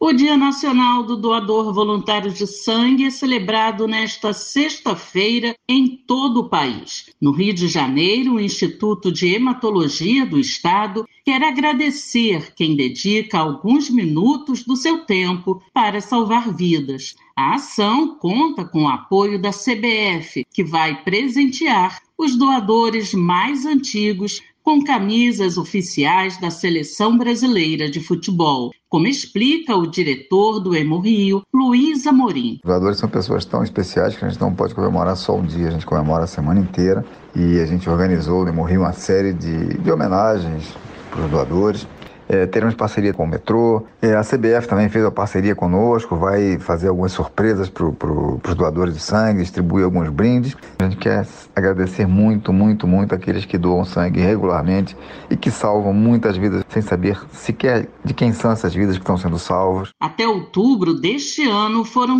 O Dia Nacional do Doador Voluntário de Sangue é celebrado nesta sexta-feira em todo o país. No Rio de Janeiro, o Instituto de Hematologia do Estado quer agradecer quem dedica alguns minutos do seu tempo para salvar vidas. A ação conta com o apoio da CBF, que vai presentear os doadores mais antigos com camisas oficiais da Seleção Brasileira de Futebol, como explica o diretor do Hemorrio, Luiz Amorim. Os doadores são pessoas tão especiais que a gente não pode comemorar só um dia, a gente comemora a semana inteira, e a gente organizou no Hemorrio uma série de homenagens para os doadores. Teremos parceria com o metrô, a CBF também fez uma parceria conosco, vai fazer algumas surpresas para os doadores de sangue, distribuir alguns brindes. A gente quer agradecer muito aqueles que doam sangue regularmente e que salvam muitas vidas sem saber sequer de quem são essas vidas que estão sendo salvas. Até outubro deste ano foram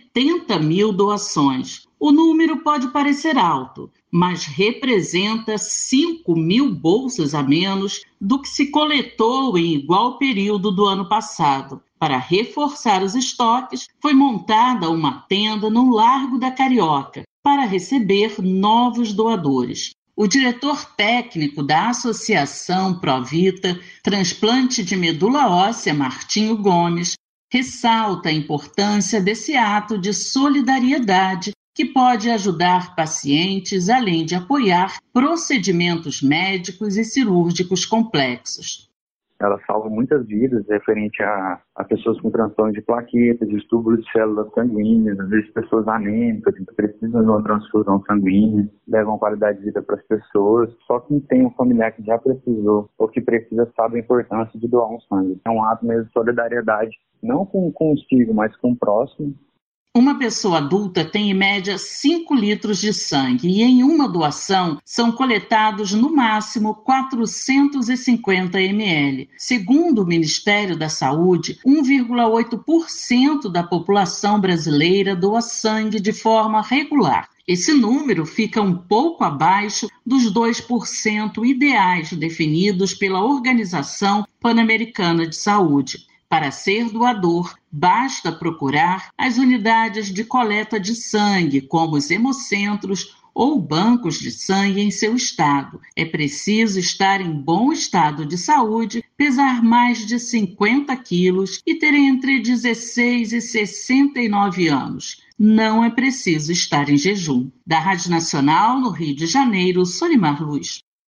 70 mil doações. O número pode parecer alto, mas representa 5 mil bolsas a menos do que se coletou em igual período do ano passado. Para reforçar os estoques, foi montada uma tenda no Largo da Carioca para receber novos doadores. O diretor técnico da Associação Provita Transplante de Medula Óssea, Martinho Gomes, ressalta a importância desse ato de solidariedade que pode ajudar pacientes, além de apoiar procedimentos médicos e cirúrgicos complexos. Ela salva muitas vidas referente a pessoas com transtorno de plaquetas, de túbulos de células sanguíneas, às vezes pessoas anêmicas que precisam de uma transfusão sanguínea, levam qualidade de vida para as pessoas. Só quem tem um familiar que já precisou ou que precisa sabe a importância de doar um sangue. É um ato mesmo de solidariedade, não consigo, mas com o próximo. Uma pessoa adulta tem em média 5 litros de sangue e em uma doação são coletados no máximo 450 ml. Segundo o Ministério da Saúde, 1,8% da população brasileira doa sangue de forma regular. Esse número fica um pouco abaixo dos 2% ideais definidos pela Organização Pan-Americana de Saúde. Para ser doador, basta procurar as unidades de coleta de sangue, como os hemocentros ou bancos de sangue em seu estado. É preciso estar em bom estado de saúde, pesar mais de 50 quilos e ter entre 16 e 69 anos. Não é preciso estar em jejum. Da Rádio Nacional, no Rio de Janeiro, Solimar Luz.